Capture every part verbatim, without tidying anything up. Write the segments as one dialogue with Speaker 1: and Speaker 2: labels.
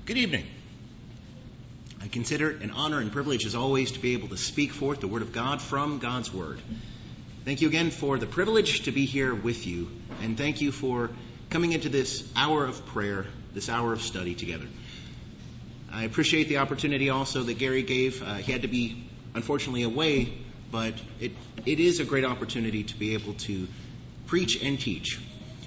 Speaker 1: Good evening. I consider it an honor and privilege as always to be able to speak forth the Word of God from God's Word. Thank you again for the privilege to be here with you, and thank you for coming into this hour of prayer, this hour of study together. I appreciate the opportunity also that Gary gave. Uh, he had to be, unfortunately, away, but it, it is a great opportunity to be able to preach and teach.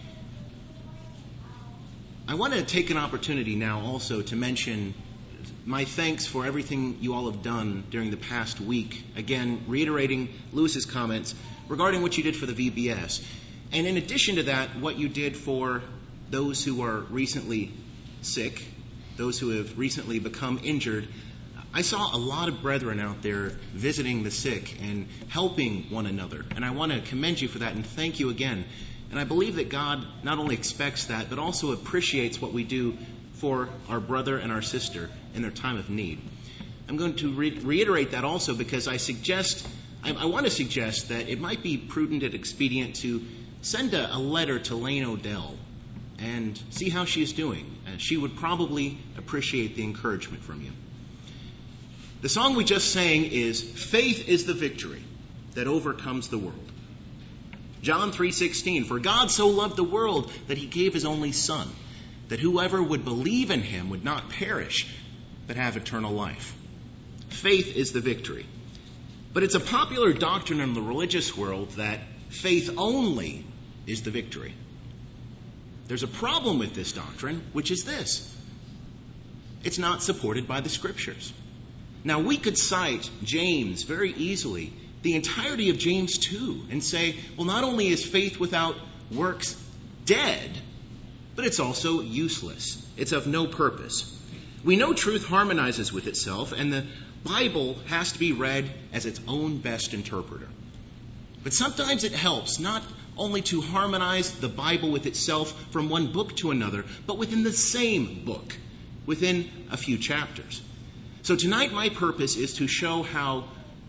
Speaker 1: I want to take an opportunity now also to mention my thanks for everything you all have done during the past week. Again, reiterating Lewis's comments regarding what you did for the V B S. And in addition to that, what you did for those who are recently sick, those who have recently become injured. I saw a lot of brethren out there visiting the sick and helping one another. And I want to commend you for that and thank you again. And I believe that God not only expects that, but also appreciates what we do for our brother and our sister in their time of need. I'm going to re- reiterate that also because I suggest, I, I want to suggest that it might be prudent and expedient to send a, a letter to Lane Odell and see how she is doing. Uh, she would probably appreciate the encouragement from you. The song we just sang is "Faith is the Victory that Overcomes the World." John three sixteen, "For God so loved the world that he gave his only Son, that whoever would believe in him would not perish, but have eternal life." Faith is the victory. But it's a popular doctrine in the religious world that faith only is the victory. There's a problem with this doctrine, which is this: it's not supported by the Scriptures. Now, we could cite James very easily, the entirety of James two, and say, well, not only is faith without works dead, but it's also useless. It's of no purpose. We know truth harmonizes with itself, and the Bible has to be read as its own best interpreter. But sometimes it helps not only to harmonize the Bible with itself from one book to another, but within the same book, within a few chapters. So tonight my purpose is to show how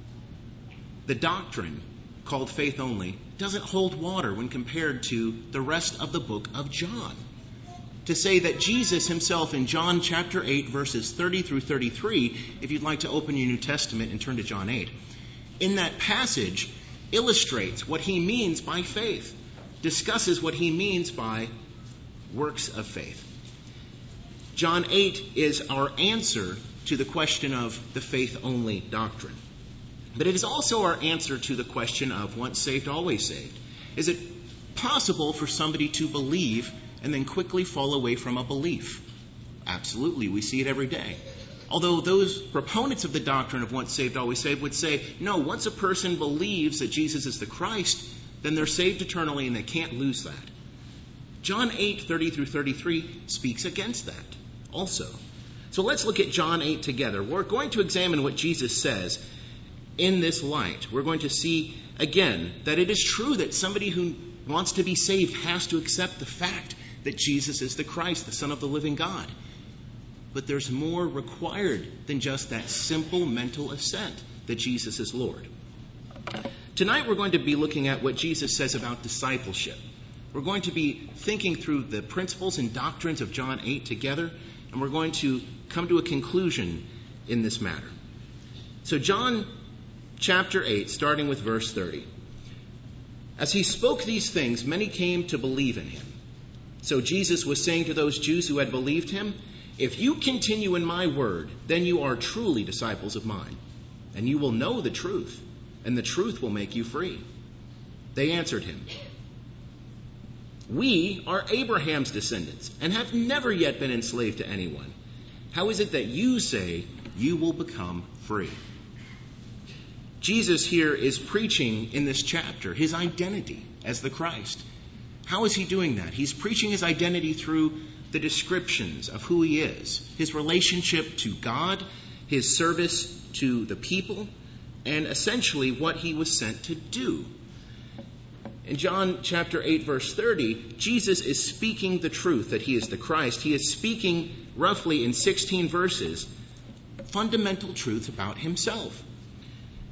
Speaker 1: the doctrine called faith only doesn't hold water when compared to the rest of the book of John. To say that Jesus himself in John chapter eight, verses thirty through thirty-three, if you'd like to open your New Testament and turn to John eight, in that passage illustrates what he means by faith, discusses what he means by works of faith. John eight is our answer to the question of the faith-only doctrine. But it is also our answer to the question of once saved, always saved. Is it possible for somebody to believe and then quickly fall away from a belief? Absolutely. We see it every day. Although those proponents of the doctrine of once saved, always saved would say, no, once a person believes that Jesus is the Christ, then they're saved eternally and they can't lose that. John eight, thirty through thirty-three speaks against that also. So let's look at John eight together. We're going to examine what Jesus says in this light. We're going to see again that it is true that somebody who wants to be saved has to accept the fact that Jesus is the Christ, the Son of the living God. But there's more required than just that simple mental assent that Jesus is Lord. Tonight we're going to be looking at what Jesus says about discipleship. We're going to be thinking through the principles and doctrines of John eight together, and we're going to come to a conclusion in this matter. So John chapter eight, starting with verse thirty. As he spoke these things, many came to believe in him. So Jesus was saying to those Jews who had believed him, "If you continue in my word, then you are truly disciples of mine, and you will know the truth, and the truth will make you free." They answered him, "We are Abraham's descendants, and have never yet been enslaved to anyone. How is it that you say you will become free?" Jesus here is preaching in this chapter his identity as the Christ. How is he doing that? He's preaching his identity through the descriptions of who he is, his relationship to God, his service to the people, and essentially what he was sent to do. In John chapter eight, verse thirty, Jesus is speaking the truth that he is the Christ. He is speaking roughly in sixteen verses fundamental truths about himself.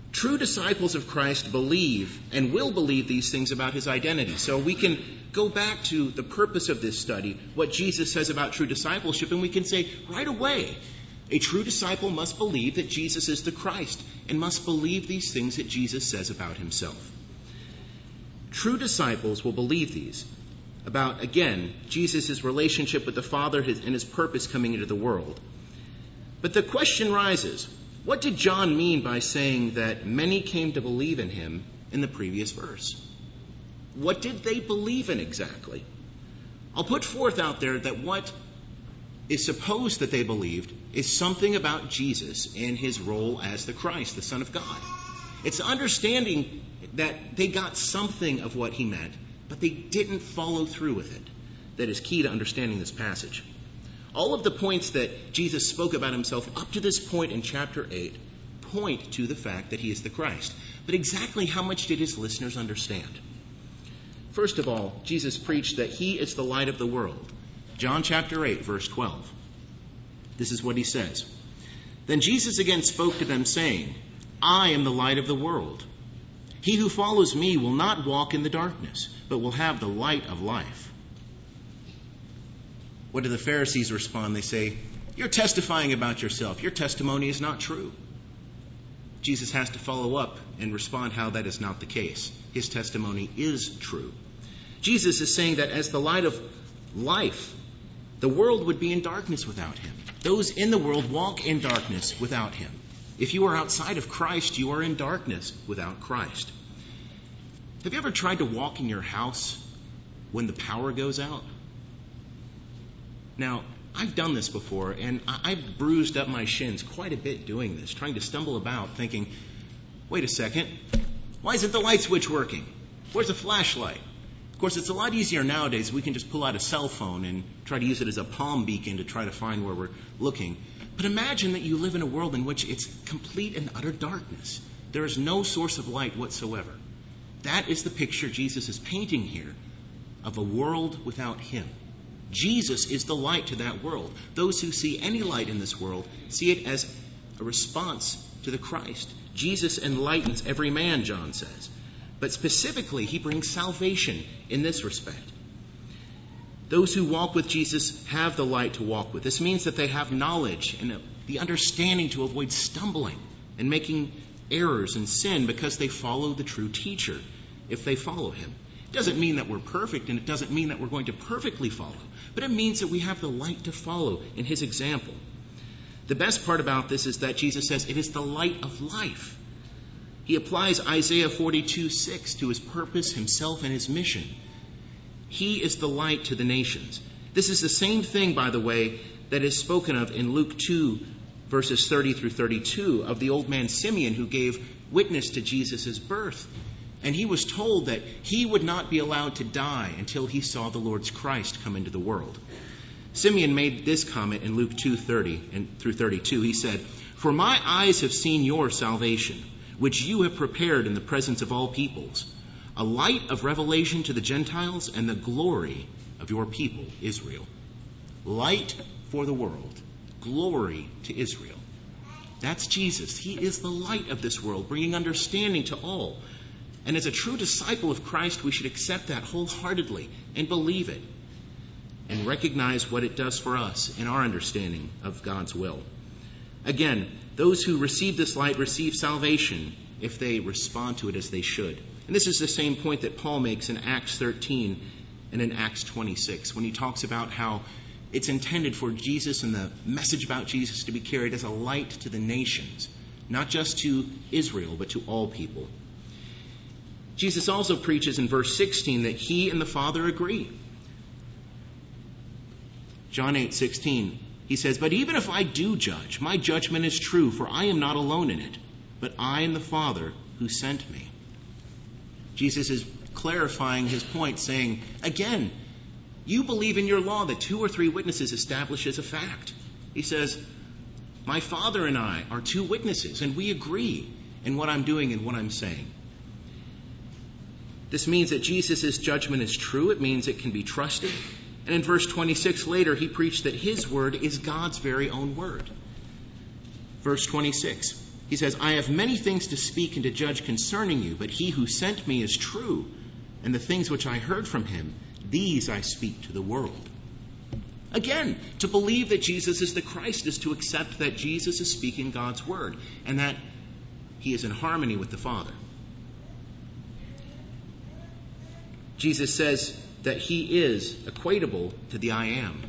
Speaker 1: True disciples of Christ believe and will believe these things about his identity. So we can go back to the purpose of this study, what Jesus says about true discipleship, and we can say right away, a true disciple must believe that Jesus is the Christ and must believe these things that Jesus says about himself. True disciples will believe these about, again, Jesus' relationship with the Father and his purpose coming into the world. But the question rises, what did John mean by saying that many came to believe in him in the previous verse? What did they believe in exactly? I'll put forth out there that what is supposed that they believed is something about Jesus and his role as the Christ, the Son of God. It's understanding that they got something of what he meant, but they didn't follow through with it that is key to understanding this passage. All of the points that Jesus spoke about himself up to this point in chapter eight point to the fact that he is the Christ. But exactly how much did his listeners understand? First of all, Jesus preached that he is the light of the world. John chapter eight, verse twelve. This is what he says. Then Jesus again spoke to them, saying, I am the light of the world. He who follows me will not walk in the darkness, but will have the light of life. What do the Pharisees respond? They say, you're testifying about yourself. Your testimony is not true. Jesus has to follow up and respond how that is not the case. His testimony is true. Jesus is saying that as the light of life, the world would be in darkness without him. Those in the world walk in darkness without him. If you are outside of Christ, you are in darkness without Christ. Have you ever tried to walk in your house when the power goes out? Now, I've done this before, and I've bruised up my shins quite a bit doing this, trying to stumble about, thinking, wait a second, why isn't the light switch working? Where's the flashlight? Of course, it's a lot easier nowadays. We can just pull out a cell phone and try to use it as a palm beacon to try to find where we're looking. But imagine that you live in a world in which it's complete and utter darkness. There is no source of light whatsoever. That is the picture Jesus is painting here of a world without him. Jesus is the light to that world. Those who see any light in this world see it as a response to the Christ. Jesus enlightens every man, John says. But specifically, he brings salvation in this respect. Those who walk with Jesus have the light to walk with. This means that they have knowledge and the understanding to avoid stumbling and making errors and sin because they follow the true teacher if they follow him. It doesn't mean that we're perfect, and it doesn't mean that we're going to perfectly follow, but it means that we have the light to follow in his example. The best part about this is that Jesus says it is the light of life. He applies Isaiah forty-two six to his purpose, himself, and his mission. He is the light to the nations. This is the same thing, by the way, that is spoken of in Luke two, verses thirty through thirty-two, of the old man Simeon who gave witness to Jesus' birth. And he was told that he would not be allowed to die until he saw the Lord's Christ come into the world. Simeon made this comment in Luke two thirty and through thirty-two. He said, For my eyes have seen your salvation, which you have prepared in the presence of all peoples, a light of revelation to the Gentiles and the glory of your people, Israel. Light for the world, glory to Israel. That's Jesus. He is the light of this world, bringing understanding to all. And as a true disciple of Christ, we should accept that wholeheartedly and believe it and recognize what it does for us in our understanding of God's will. Again, those who receive this light receive salvation if they respond to it as they should. And this is the same point that Paul makes in Acts thirteen and in Acts twenty-six when he talks about how it's intended for Jesus and the message about Jesus to be carried as a light to the nations, not just to Israel, but to all people. Jesus also preaches in verse sixteen that he and the Father agree. John eight sixteen, he says, But even if I do judge, my judgment is true, for I am not alone in it, but I and the Father who sent me. Jesus is clarifying his point, saying, again, you believe in your law that two or three witnesses establish as a fact. He says, my Father and I are two witnesses, and we agree in what I'm doing and what I'm saying. This means that Jesus' judgment is true. It means it can be trusted. And in verse twenty-six later, he preached that his word is God's very own word. Verse twenty-six, He says, I have many things to speak and to judge concerning you, but he who sent me is true, and the things which I heard from him, these I speak to the world. Again, to believe that Jesus is the Christ is to accept that Jesus is speaking God's word, and that he is in harmony with the Father. Jesus says that he is equatable to the I am.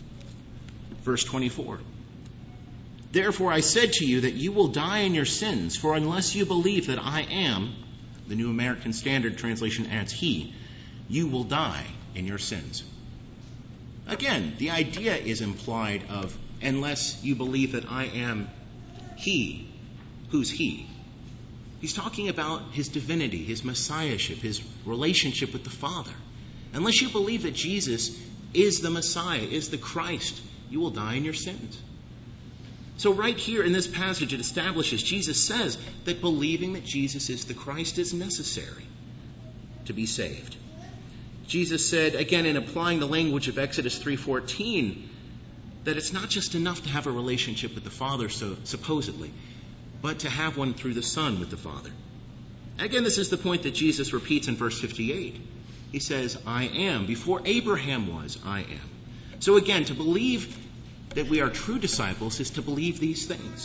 Speaker 1: Verse twenty-four. Therefore I said to you that you will die in your sins, for unless you believe that I am, the New American Standard Translation adds he, you will die in your sins. Again, the idea is implied of unless you believe that I am he. Who's he? He's talking about his divinity, his messiahship, his relationship with the Father. Unless you believe that Jesus is the Messiah, is the Christ, you will die in your sins. So right here in this passage, it establishes, Jesus says that believing that Jesus is the Christ is necessary to be saved. Jesus said, again, in applying the language of Exodus three fourteen, that it's not just enough to have a relationship with the Father, so supposedly, but to have one through the Son with the Father. Again, this is the point that Jesus repeats in verse fifty-eight. He says, I am. Before Abraham was, I am. So again, to believe that we are true disciples is to believe these things.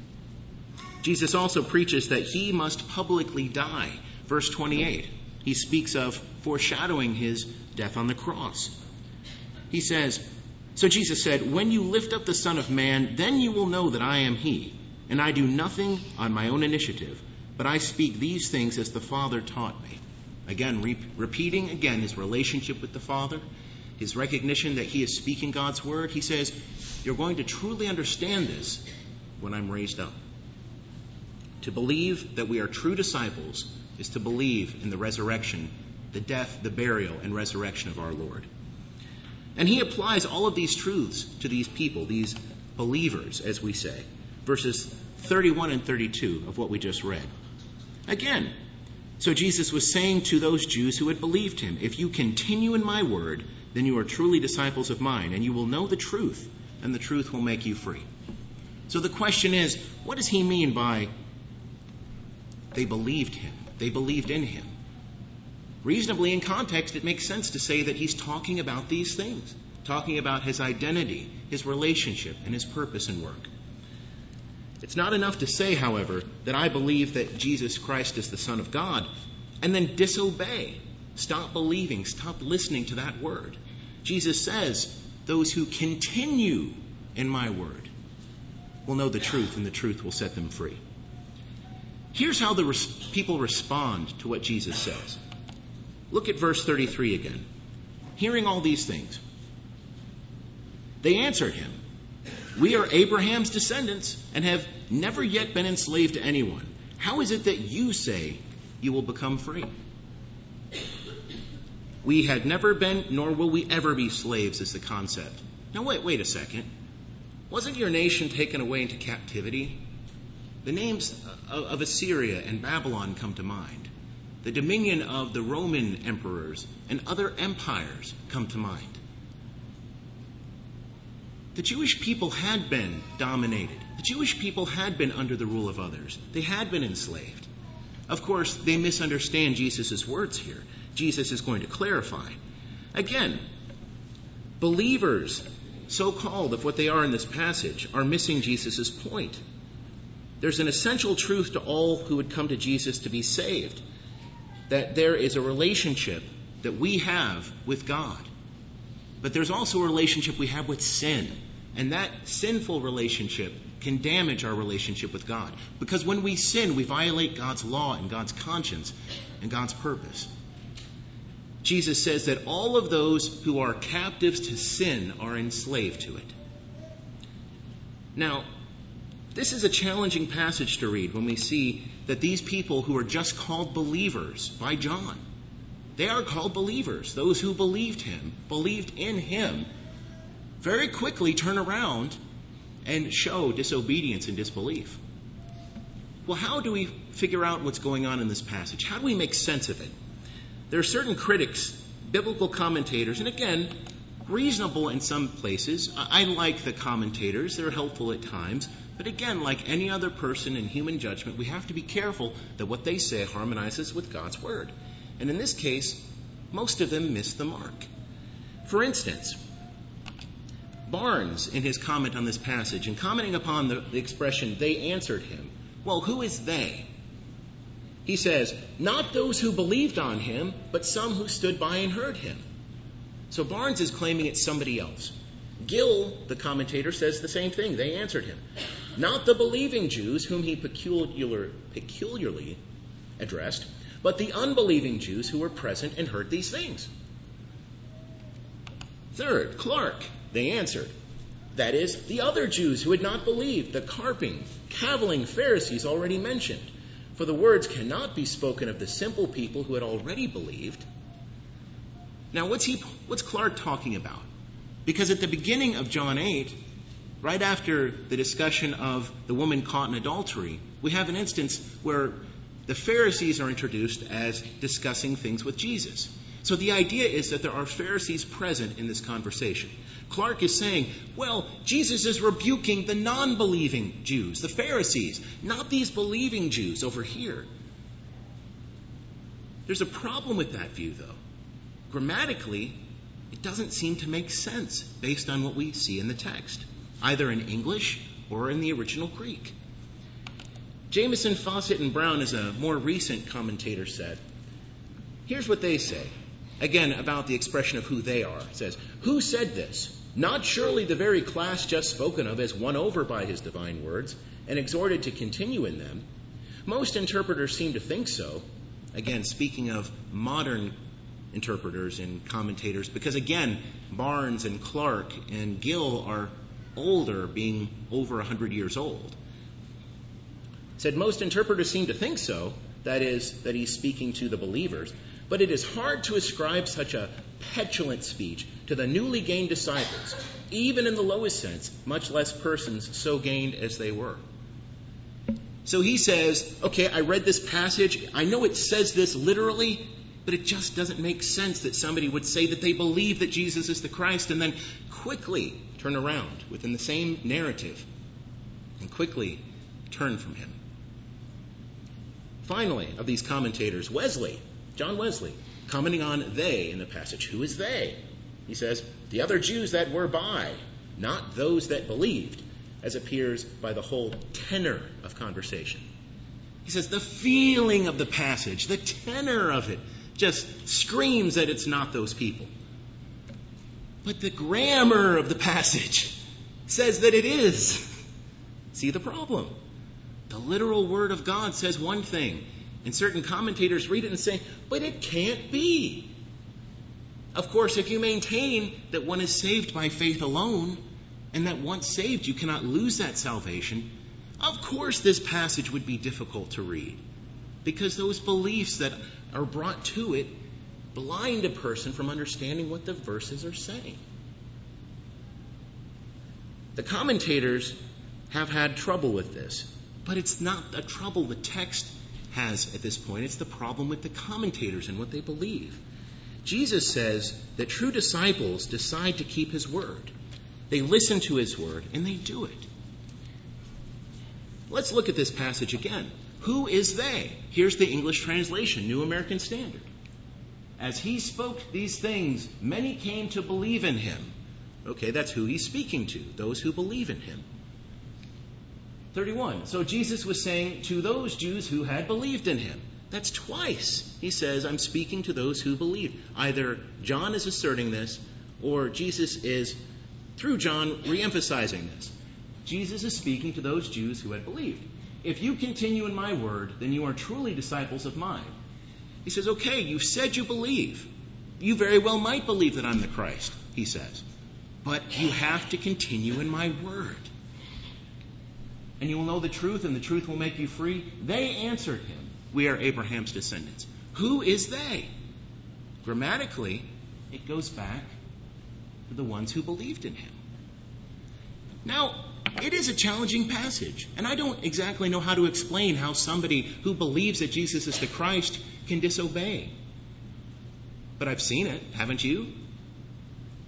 Speaker 1: Jesus also preaches that he must publicly die. Verse twenty-eight, he speaks of foreshadowing his death on the cross. He says, so Jesus said, when you lift up the Son of Man, then you will know that I am he. And I do nothing on my own initiative, but I speak these things as the Father taught me. Again, re- repeating again his relationship with the Father, his recognition that he is speaking God's word. He says, you're going to truly understand this when I'm raised up. To believe that we are true disciples is to believe in the resurrection, the death, the burial, and resurrection of our Lord. And he applies all of these truths to these people, these believers, as we say. Verses thirty-one and thirty-two of what we just read. Again, so Jesus was saying to those Jews who had believed him, if you continue in my word, then you are truly disciples of mine, and you will know the truth, and the truth will make you free. So the question is, what does he mean by they believed him? They believed in him. Reasonably, in context, it makes sense to say that he's talking about these things, talking about his identity, his relationship, and his purpose and work. It's not enough to say, however, that I believe that Jesus Christ is the Son of God, and then disobey. Stop believing. Stop listening to that word. Jesus says, those who continue in my word will know the truth, and the truth will set them free. Here's how the res- people respond to what Jesus says. Look at verse thirty-three again. Hearing all these things, they answered him, we are Abraham's descendants and have never yet been enslaved to anyone. How is it that you say you will become free? We had never been, nor will we ever be slaves, is the concept. Now wait, wait a second. Wasn't your nation taken away into captivity? The names of Assyria and Babylon come to mind. The dominion of the Roman emperors and other empires come to mind. The Jewish people had been dominated. The Jewish people had been under the rule of others. They had been enslaved. Of course, they misunderstand Jesus' words here. Jesus is going to clarify. Again, believers, so-called of what they are in this passage, are missing Jesus' point. There's an essential truth to all who would come to Jesus to be saved, that there is a relationship that we have with God. But there's also a relationship we have with sin. And that sinful relationship can damage our relationship with God. Because when we sin, we violate God's law and God's conscience and God's purpose. Jesus says that all of those who are captives to sin are enslaved to it. Now, this is a challenging passage to read when we see that these people who are just called believers by John, they are called believers. Those who believed him, believed in him, very quickly turn around and show disobedience and disbelief. Well, how do we figure out what's going on in this passage? How do we make sense of it? There are certain critics, biblical commentators, and again, reasonable in some places. I like the commentators. They're helpful at times. But again, like any other person in human judgment, we have to be careful that what they say harmonizes with God's word. And in this case, most of them miss the mark. For instance, Barnes, in his comment on this passage, and commenting upon the, the expression, they answered him, well, who is they? He says, not those who believed on him, but some who stood by and heard him. So Barnes is claiming it's somebody else. Gill, the commentator, says the same thing. They answered him. Not the believing Jews whom he peculiar, peculiarly addressed, but the unbelieving Jews who were present and heard these things. Third, Clark, they answered. That is, the other Jews who had not believed, the carping, cavilling Pharisees already mentioned. For the words cannot be spoken of the simple people who had already believed. Now, what's he, what's Clark talking about? Because at the beginning of John eight, right after the discussion of the woman caught in adultery, we have an instance where the Pharisees are introduced as discussing things with Jesus. So the idea is that there are Pharisees present in this conversation. Clark is saying, well, Jesus is rebuking the non-believing Jews, the Pharisees, not these believing Jews over here. There's a problem with that view, though. Grammatically, it doesn't seem to make sense based on what we see in the text, either in English or in the original Greek. Jameson, Fawcett, and Brown, as a more recent commentator, said, here's what they say, again, about the expression of who they are. It says, who said this? Not surely the very class just spoken of as won over by his divine words and exhorted to continue in them. Most interpreters seem to think so. Again, speaking of modern interpreters and commentators, because again, Barnes and Clark and Gill are older, being over one hundred years old. Said most interpreters seem to think so, that is, that he's speaking to the believers, but it is hard to ascribe such a petulant speech to the newly gained disciples, even in the lowest sense, much less persons so gained as they were. So he says, okay, I read this passage, I know it says this literally, but it just doesn't make sense that somebody would say that they believe that Jesus is the Christ and then quickly turn around within the same narrative and quickly turn from him. Finally, of these commentators, Wesley, John Wesley, commenting on they in the passage. Who is they? He says, the other Jews that were by, not those that believed, as appears by the whole tenor of conversation. He says the feeling of the passage, the tenor of it, just screams that it's not those people. But the grammar of the passage says that it is. See the problem? The literal word of God says one thing, and certain commentators read it and say, but it can't be. Of course, if you maintain that one is saved by faith alone, and that once saved you cannot lose that salvation, of course this passage would be difficult to read, because those beliefs that are brought to it blind a person from understanding what the verses are saying. The commentators have had trouble with this, but it's not a trouble the text has at this point. It's the problem with the commentators and what they believe. Jesus says that true disciples decide to keep his word. They listen to his word, and they do it. Let's look at this passage again. Who is they? Here's the English translation, New American Standard. As he spoke these things, many came to believe in him. Okay, that's who he's speaking to, those who believe in him. thirty-one. So Jesus was saying to those Jews who had believed in him. That's twice. He says, I'm speaking to those who believe. Either John is asserting this, or Jesus is, through John, re-emphasizing this. Jesus is speaking to those Jews who had believed. If you continue in my word, then you are truly disciples of mine. He says, okay, you said you believe. You very well might believe that I'm the Christ, he says. But you have to continue in my word. And you will know the truth, and the truth will make you free. They answered him, we are Abraham's descendants. Who is they? Grammatically, it goes back to the ones who believed in him. Now, it is a challenging passage, and I don't exactly know how to explain how somebody who believes that Jesus is the Christ can disobey. But I've seen it, haven't you?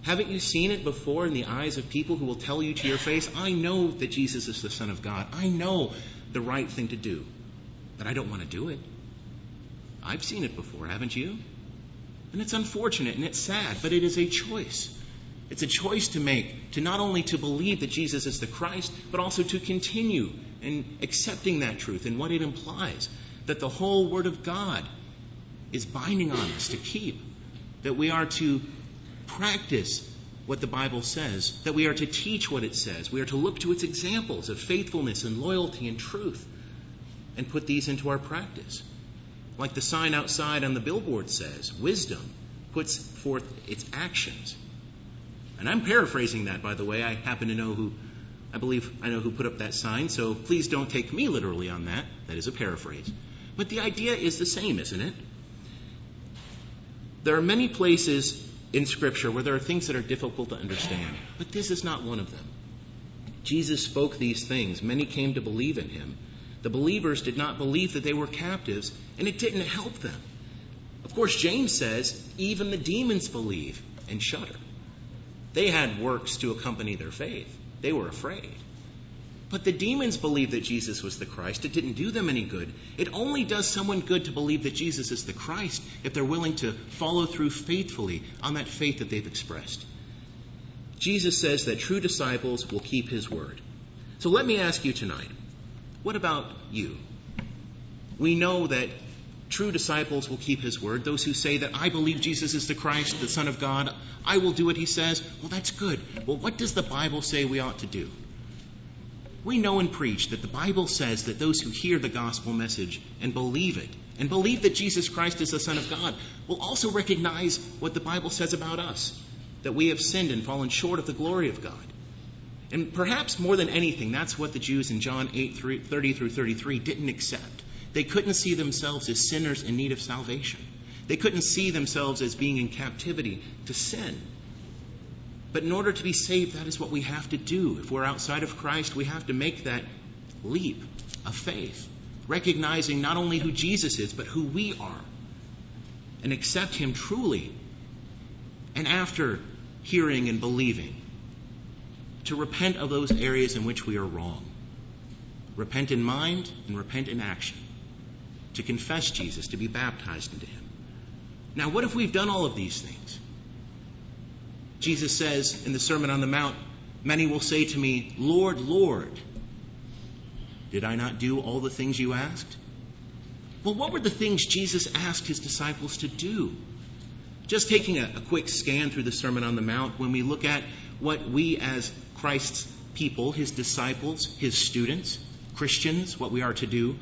Speaker 1: Haven't you seen it before in the eyes of people who will tell you to your face, I know that Jesus is the Son of God. I know the right thing to do, but I don't want to do it. I've seen it before, haven't you? And it's unfortunate and it's sad, but it is a choice. It's a choice to make, to not only to believe that Jesus is the Christ, but also to continue in accepting that truth and what it implies, that the whole Word of God is binding on us to keep, that we are to practice what the Bible says, that we are to teach what it says, we are to look to its examples of faithfulness and loyalty and truth and put these into our practice. Like the sign outside on the billboard says, wisdom puts forth its actions. And I'm paraphrasing that, by the way. I happen to know who, I believe I know who put up that sign, so please don't take me literally on that. That is a paraphrase. But the idea is the same, isn't it? There are many places in Scripture where there are things that are difficult to understand, but this is not one of them. Jesus spoke these things. Many came to believe in him. The believers did not believe that they were captives, and it didn't help them. Of course, James says, even the demons believe and shudder. They had works to accompany their faith. They were afraid. But the demons believed that Jesus was the Christ. It didn't do them any good. It only does someone good to believe that Jesus is the Christ if they're willing to follow through faithfully on that faith that they've expressed. Jesus says that true disciples will keep his word. So let me ask you tonight, what about you? We know that true disciples will keep his word. Those who say that I believe Jesus is the Christ, the Son of God, I will do what he says. Well, that's good. Well, what does the Bible say we ought to do? We know and preach that the Bible says that those who hear the gospel message and believe it, and believe that Jesus Christ is the Son of God, will also recognize what the Bible says about us, that we have sinned and fallen short of the glory of God. And perhaps more than anything, that's what the Jews in John eight, thirty through thirty-three didn't accept. They couldn't see themselves as sinners in need of salvation. They couldn't see themselves as being in captivity to sin. But in order to be saved, that is what we have to do. If we're outside of Christ, we have to make that leap of faith, recognizing not only who Jesus is, but who we are, and accept him truly. And after hearing and believing, to repent of those areas in which we are wrong. Repent in mind and repent in action. To confess Jesus, to be baptized into him. Now, what if we've done all of these things? Jesus says in the Sermon on the Mount, many will say to me, Lord, Lord, did I not do all the things you asked? Well, what were the things Jesus asked his disciples to do? Just taking a, a quick scan through the Sermon on the Mount, when we look at what we as Christ's people, his disciples, his students, Christians, what we are to do,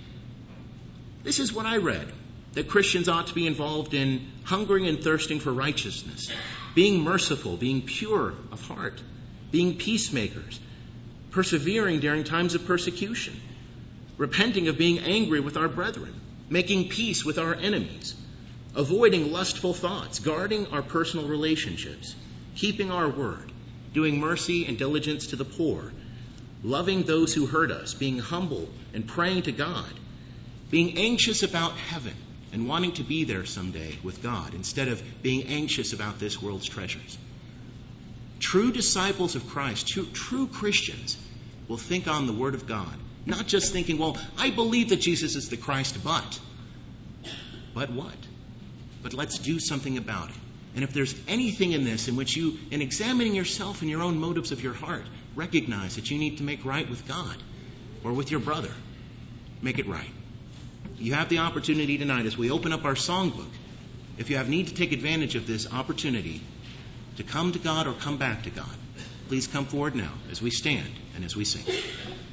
Speaker 1: this is what I read, that Christians ought to be involved in hungering and thirsting for righteousness, being merciful, being pure of heart, being peacemakers, persevering during times of persecution, repenting of being angry with our brethren, making peace with our enemies, avoiding lustful thoughts, guarding our personal relationships, keeping our word, doing mercy and diligence to the poor, loving those who hurt us, being humble and praying to God, being anxious about heaven and wanting to be there someday with God instead of being anxious about this world's treasures. True disciples of Christ, true, true Christians, will think on the Word of God, not just thinking, well, I believe that Jesus is the Christ, but, but what? But let's do something about it. And if there's anything in this in which you, in examining yourself and your own motives of your heart, recognize that you need to make right with God or with your brother, make it right. You have the opportunity tonight as we open up our songbook. If you have need to take advantage of this opportunity to come to God or come back to God, please come forward now as we stand and as we sing.